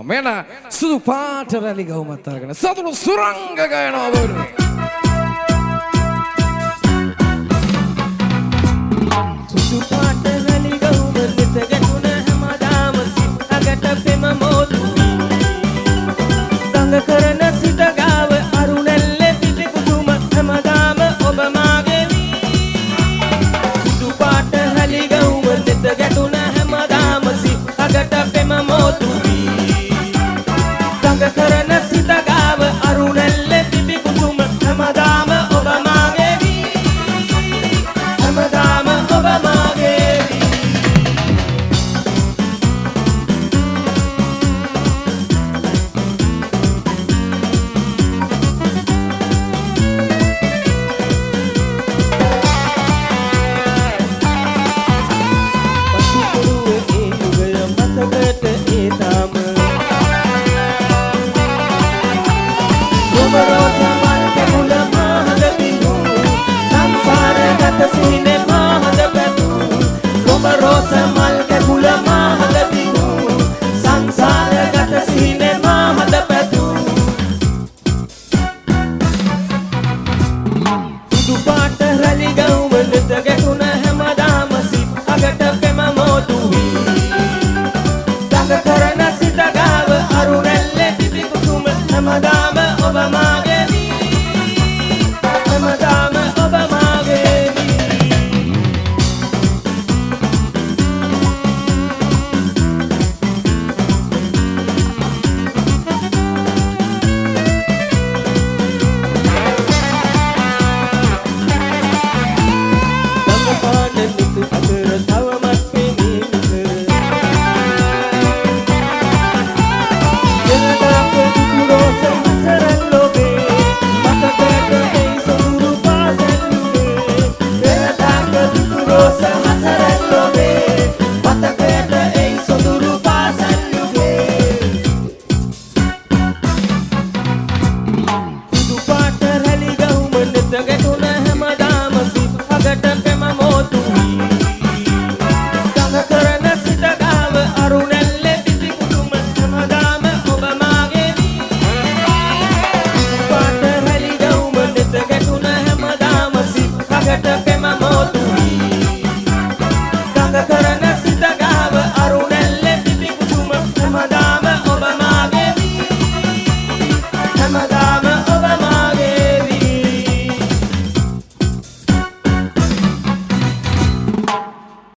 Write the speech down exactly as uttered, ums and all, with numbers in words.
මෙන්න සුදු පාට රැලි ගවුමත් අරගෙන සතුටු සුරංග ගයනවා බෝලුවේ. සුදු පාට රැලි ගවුම නිත ගැටුණ හැමදාම සිත් අගට පෙම මෝතු සංග කරන සිත ගාව අරුණැල්ලේ පිටි කුසුම හැමදාම ඔබ මාගේ වී. සුදු පාට රැලි ගවුම නිත ගැටුණ හැමදාම සිත් අගට පෙම මෝතු